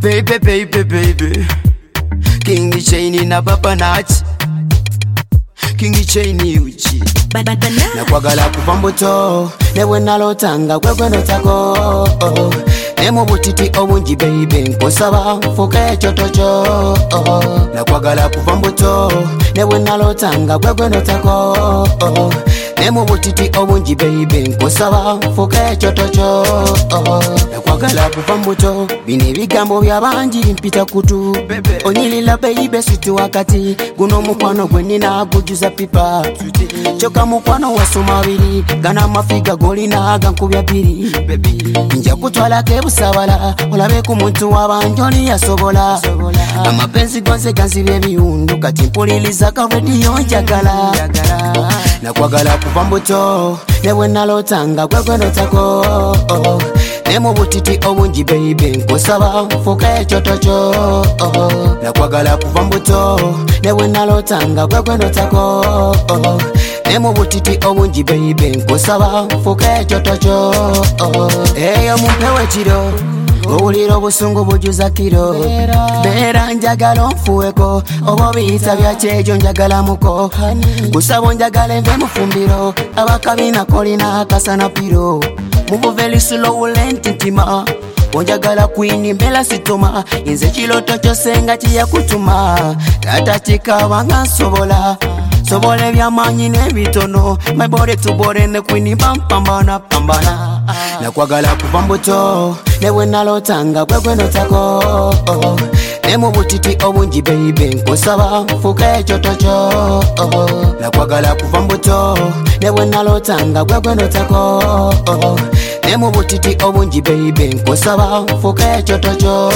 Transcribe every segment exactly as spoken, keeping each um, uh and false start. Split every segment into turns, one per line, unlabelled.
baby baby baby King Chain na Baba Nat King Chain uchi na kwagala kuva mbuto newe nalotanga kwegwe notako nemu butiti obungi baby nkusaba fuka ekyoto kyo na kwagala kuva mbuto newe nalotanga kwegwe notako nemu butiti obungi baby nkusaba fuka ekyoto kyo na kwagala kuva mbuto bine bigambo byabangi mpita kutu onyilila baby situ wakati guno mukwano gwe nina gujuza pipa choka mukwano wasoma biri gana mafiga golina aga nkubya biri nja kutwala kebusabala olabe ku muntu wabanjoni yasobola amapenzi gonse ganzibye biyundu kati mpuliliza ka radio njagala na kwagala kuva mbuto newe nalotanga kwegwe notako nemu butiti obungi baby nkusaba fuka ekyoto kyo na kwagala kuva mbuto newe nalotanga kwegwe notako nemu butiti obungi baby nkusaba fuka ekyoto kyo eyo mumpewe kiro owulira obusungu bujuza kiro beera njagala onfuweko oba biyita byakyejo njagala muko kusaba njagala enve mufumbiro abakabina kolina akasana piro mubuveli slow lenti ntima onjagala kwini mbela situma inze kiloto kyosenga kiyakutuma tata kikabanga nsobola sobole byamanyi nebitono my body to body ne kwini pampambana pambana na kwagala kuva mbuto newe nalotanga kwegwe notako nemu butiti obungi baby nkusaba fuka ekyoto kyo na kwagala kuva mbuto newe nalotanga kwegwe notako nemu butiti obungi baby nkusaba fuka ekyoto kyo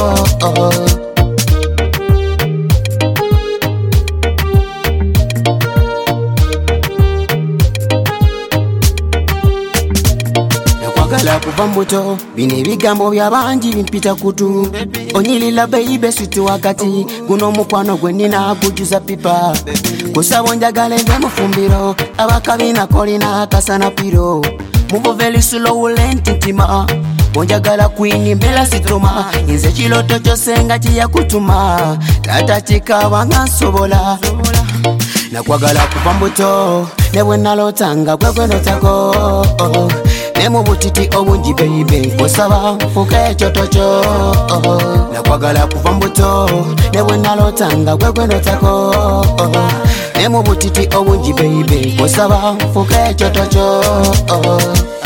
kwagala kuva mbuto bine bigambo byabangi mpita kutu onyilila baby situ wakati guno mukwano gwe nina gujuza pipa kusaba njagala enve mufumbiro abakabina kolina akasana piro mubuveli slow lenti ntima onjagala kwini mbela situma inze kiloto kyosenga kiyakutuma tata kikabanga nsobola na kwagala kuva mbuto newe nalotanga kwegwe notako nemu butiti obungi baby nkusaba fuka ekyoto kyo na kwagala kuva mbuto newe nalotanga kwegwe notako nemu butiti obungi baby nkusaba fuka ekyoto kyo